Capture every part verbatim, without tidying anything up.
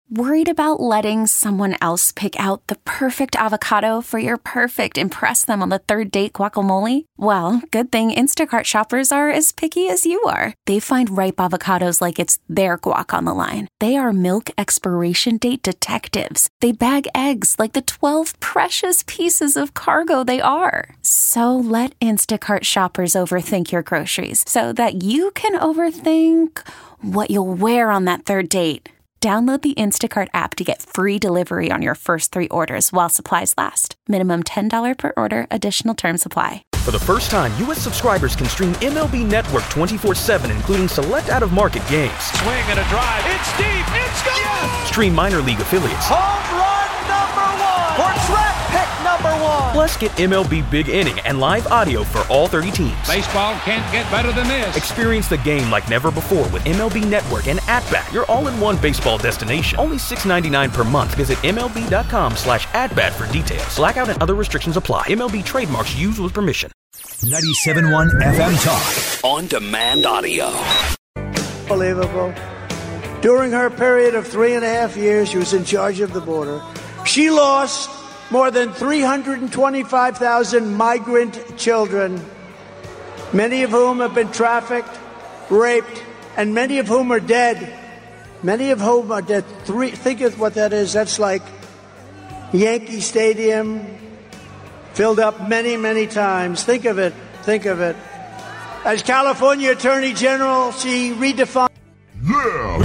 Worried about letting someone else pick out the perfect avocado for your perfect impress them on the third date guacamole? Well, good thing Instacart shoppers are as picky as you are. They find ripe avocados like it's their guac on the line. They are milk expiration date detectives. They bag eggs like the twelve precious pieces of cargo they are. So let Instacart shoppers overthink your groceries so that you can overthink what you'll wear on that third date. Download the Instacart app to get free delivery on your first three orders while supplies last. Minimum ten dollars per order. Additional terms apply. For the first time, U S subscribers can stream M L B Network twenty-four seven, including select out-of-market games. Swing and a drive. It's deep. It's gone. Yes. Stream minor league affiliates. Home run number one. Or draft pick number one. Plus, get M L B Big Inning and live audio for all thirty teams. Baseball can't get better than this. Experience the game like never before with M L B Network and At-Bat, your all-in-one baseball destination. Only six dollars and ninety-nine cents per month. Visit MLB.com slash at-bat for details. Blackout and other restrictions apply. M L B trademarks used with permission. ninety-seven point one F M Talk. On demand audio. Unbelievable. During her period of three and a half years, she was in charge of the border. She lost more than three hundred twenty-five thousand migrant children, many of whom have been trafficked, raped, and many of whom are dead. Many of whom are dead. Three, think of what that is. That's like Yankee Stadium, filled up many, many times. Think of it. Think of it. As California Attorney General, she redefined. Yeah.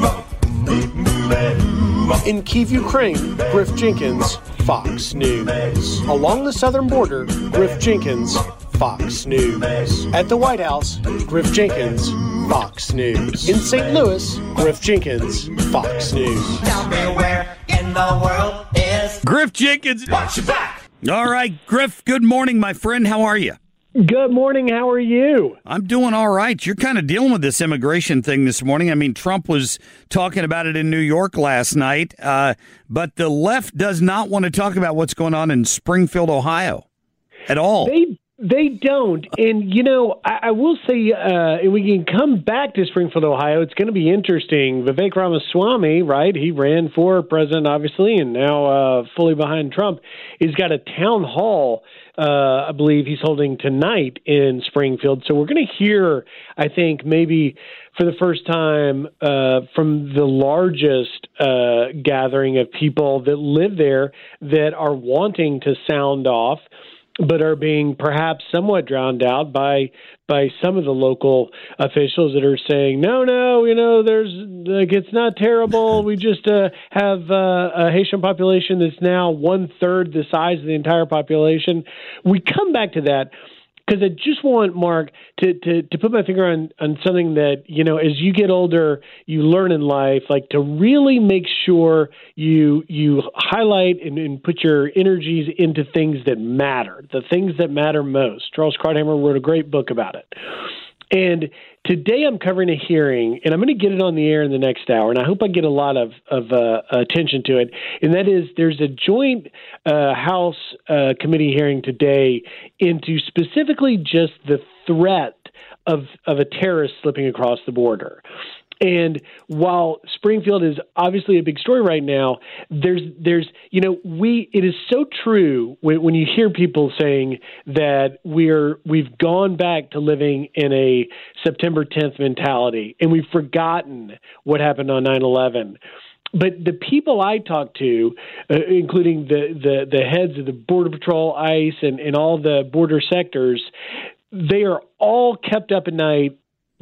In Kyiv, Ukraine, Griff Jenkins, Fox News. Along the southern border, Griff Jenkins, Fox News. At the White House, Griff Jenkins, Fox News. In Saint Louis, Griff Jenkins, Fox News. Tell me where in the world is Griff Jenkins. Watch your back. All right, Griff, good morning, my friend. How are you? Good morning. How are you? I'm doing all right. You're kind of dealing with this immigration thing this morning. I mean, Trump was talking about it in New York last night, uh, but the left does not want to talk about what's going on in Springfield, Ohio at all. They They don't. And, you know, I, I will say, uh, and we can come back to Springfield, Ohio. It's going to be interesting. Vivek Ramaswamy, right, he ran for president, obviously, and now uh, fully behind Trump. He's got a town hall, uh, I believe he's holding tonight in Springfield. So we're going to hear, I think, maybe for the first time uh, from the largest uh, gathering of people that live there that are wanting to sound off, but are being perhaps somewhat drowned out by by some of the local officials that are saying, no, no, you know, there's like it's not terrible. We just uh, have uh, a Haitian population that's now one third the size of the entire population. We come back to that because I just want, Mark, to, to, to put my finger on, on something that, you know, as you get older, you learn in life, like to really make sure you you highlight and, and put your energies into things that matter, the things that matter most. Charles Krauthammer wrote a great book about it. And today I'm covering a hearing, and I'm going to get it on the air in the next hour, and I hope I get a lot of, of uh, attention to it. And that is there's a joint uh, House uh, committee hearing today into specifically just the threat of, of a terrorist slipping across the border. And while Springfield is obviously a big story right now, there's, there's, you know, we, it is so true when, when you hear people saying that we're, we've gone back to living in a September tenth mentality and we've forgotten what happened on nine eleven. But the people I talk to, uh, including the, the, the heads of the Border Patrol, ICE, and, and all the border sectors, they are all kept up at night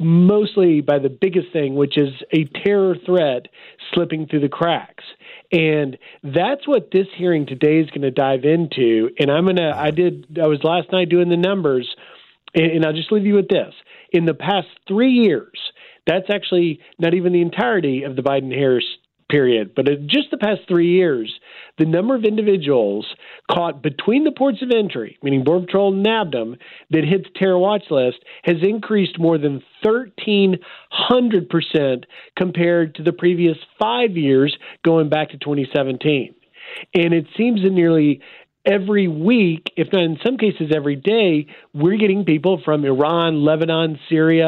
mostly by the biggest thing, which is a terror threat slipping through the cracks. And that's what this hearing today is going to dive into. And I'm going to, I did, I was last night doing the numbers, and, and I'll just leave you with this. In the past three years, that's actually not even the entirety of the Biden-Harris period, but in just the past three years, the number of individuals caught between the ports of entry, meaning Border Patrol nabbed them, that hits terror watch list has increased more than thirteen hundred percent compared to the previous five years going back to twenty seventeen. And it seems that nearly every week, if not in some cases every day, we're getting people from Iran, Lebanon, Syria,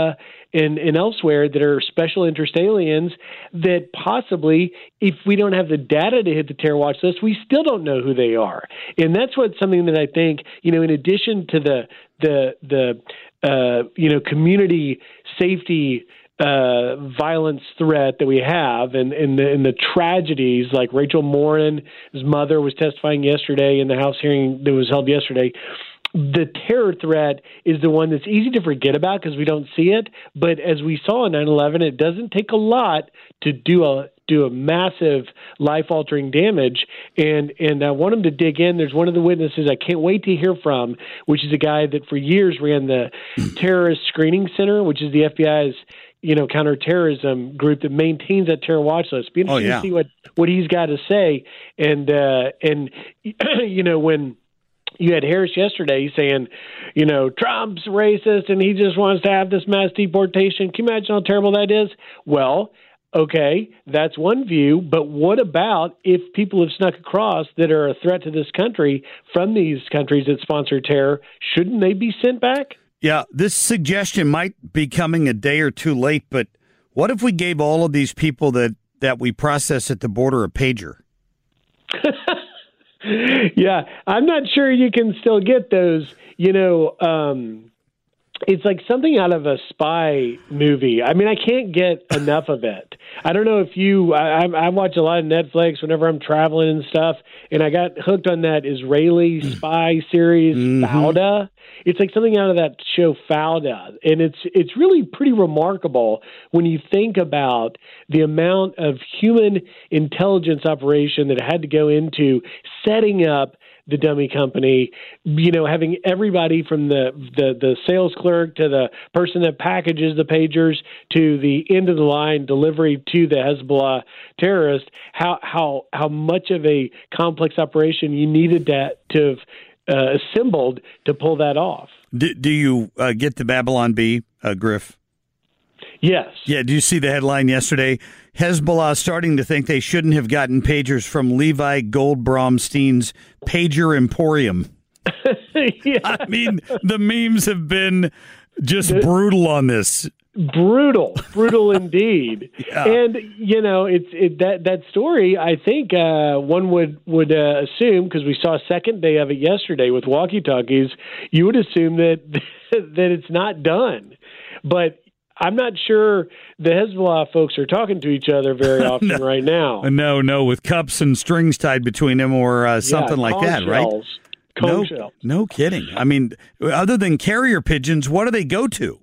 and, and elsewhere that are special interest aliens that possibly, if we don't have the data to hit the terror watch list, we still don't know who they are. And that's what something that I think, you know, in addition to the the the uh, you know community safety uh, violence threat that we have, and, and, the, and the tragedies like Rachel Morin's mother was testifying yesterday in the House hearing that was held yesterday. The terror threat is the one that's easy to forget about because we don't see it. But as we saw in nine eleven, it doesn't take a lot to do a do a massive life-altering damage. And and I want them to dig in. There's one of the witnesses I can't wait to hear from, which is a guy that for years ran the Terrorist Screening Center, which is the F B I's you know counterterrorism group that maintains that terror watch list. Be interesting oh, yeah. to see what, what he's got to say. And uh, and you know when. You had Harris yesterday saying, you know, Trump's racist and he just wants to have this mass deportation. Can you imagine how terrible that is? Well, okay, that's one view. But what about if people have snuck across that are a threat to this country from these countries that sponsor terror? Shouldn't they be sent back? Yeah, this suggestion might be coming a day or two late, but what if we gave all of these people that, that we process at the border a pager? Yeah, I'm not sure you can still get those. You know, um, it's like something out of a spy movie. I mean, I can't get enough of it. I don't know if you, I, I watch a lot of Netflix whenever I'm traveling and stuff, and I got hooked on that Israeli spy series, mm-hmm. Fauda. It's like something out of that show Fauda, and it's it's really pretty remarkable when you think about the amount of human intelligence operation that had to go into setting up the dummy company, you know, having everybody from the, the, the sales clerk to the person that packages the pagers to the end of the line delivery to the Hezbollah terrorist, how how how much of a complex operation you needed that to have uh, assembled to pull that off. Do, do you uh, get the Babylon Bee, uh, Griff? Yes. Yeah, do you see the headline yesterday? Hezbollah starting to think they shouldn't have gotten pagers from Levi Goldbromstein's Pager Emporium. Yeah. I mean, the memes have been just the, brutal on this. Brutal, brutal indeed. Yeah. And you know, it's it, that that story. I think uh, one would would uh, assume, because we saw a second day of it yesterday with walkie-talkies, you would assume that that it's not done, but I'm not sure the Hezbollah folks are talking to each other very often no, right now. No, no, with cups and strings tied between them or uh, something yeah, like that, shells, right? No, shells. No kidding. I mean, other than carrier pigeons, what do they go to?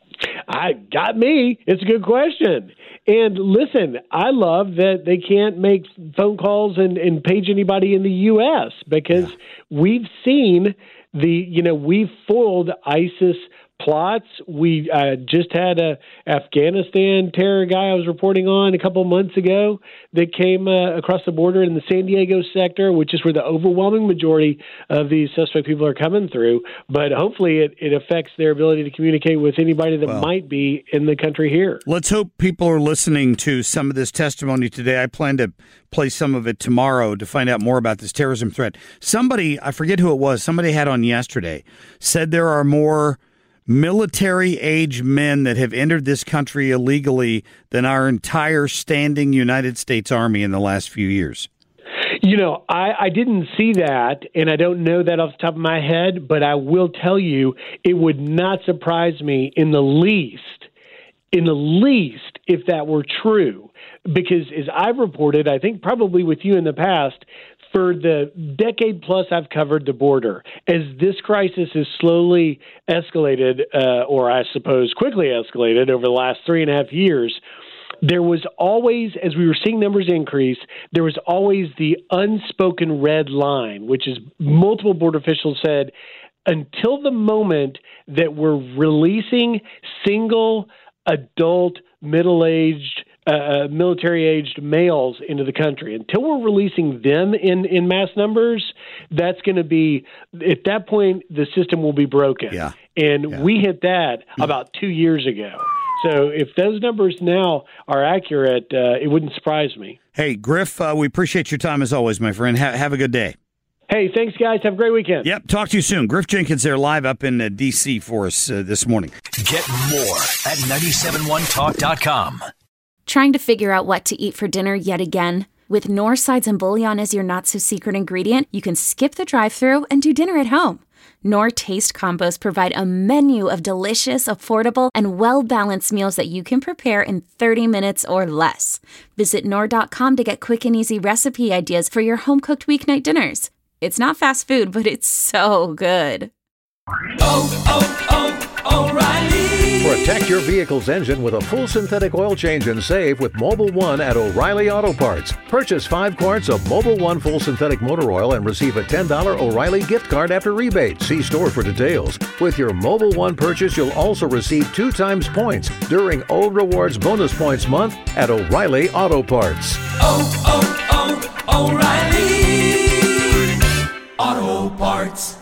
I got me. It's a good question. And listen, I love that they can't make phone calls and, and page anybody in the U S because yeah. we've seen the, you know, we've foiled ISIS plots. We uh, just had a Afghanistan terror guy I was reporting on a couple months ago that came uh, across the border in the San Diego sector, which is where the overwhelming majority of these suspect people are coming through. But hopefully it, it affects their ability to communicate with anybody that well, might be in the country here. Let's hope people are listening to some of this testimony today. I plan to play some of it tomorrow to find out more about this terrorism threat. Somebody, I forget who it was, somebody had on yesterday, said there are more military-age men that have entered this country illegally than our entire standing United States Army in the last few years. You know, I, I didn't see that, and I don't know that off the top of my head, but I will tell you it would not surprise me in the least, in the least, if that were true. Because as I've reported, I think probably with you in the past, for the decade plus I've covered the border, as this crisis has slowly escalated, uh, or I suppose quickly escalated over the last three and a half years, there was always, as we were seeing numbers increase, there was always the unspoken red line, which is multiple border officials said, until the moment that we're releasing single adult middle-aged Uh, military-aged males into the country. Until we're releasing them in, in mass numbers, that's going to be, at that point, the system will be broken. Yeah. And yeah. we hit that about two years ago. So if those numbers now are accurate, uh, it wouldn't surprise me. Hey, Griff, uh, we appreciate your time as always, my friend. Ha- have a good day. Hey, thanks, guys. Have a great weekend. Yep, talk to you soon. Griff Jenkins there live up in uh, D C for us uh, this morning. Get more at nine seven one talk dot com. Trying to figure out what to eat for dinner yet again? With Knorr sides and bouillon as your not-so-secret ingredient, you can skip the drive-thru and do dinner at home. Knorr Taste Combos provide a menu of delicious, affordable, and well-balanced meals that you can prepare in thirty minutes or less. Visit Knorr dot com to get quick and easy recipe ideas for your home-cooked weeknight dinners. It's not fast food, but it's so good. Oh, oh, oh, O'Reilly. Protect your vehicle's engine with a full synthetic oil change and save with Mobil one at O'Reilly Auto Parts. Purchase five quarts of Mobil one full synthetic motor oil and receive a ten dollars O'Reilly gift card after rebate. See store for details. With your Mobil one purchase, you'll also receive two times points during O Rewards Bonus Points Month at O'Reilly Auto Parts. Oh, oh, oh, O'Reilly Auto Parts.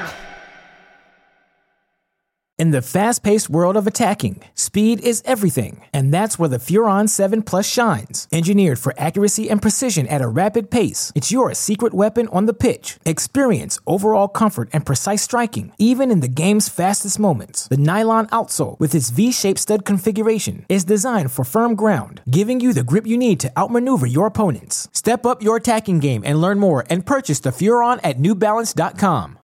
In the fast-paced world of attacking, speed is everything, and that's where the Furon seven Plus shines. Engineered for accuracy and precision at a rapid pace, it's your secret weapon on the pitch. Experience overall comfort and precise striking, even in the game's fastest moments. The nylon outsole, with its V-shaped stud configuration, is designed for firm ground, giving you the grip you need to outmaneuver your opponents. Step up your attacking game and learn more and purchase the Furon at New Balance dot com.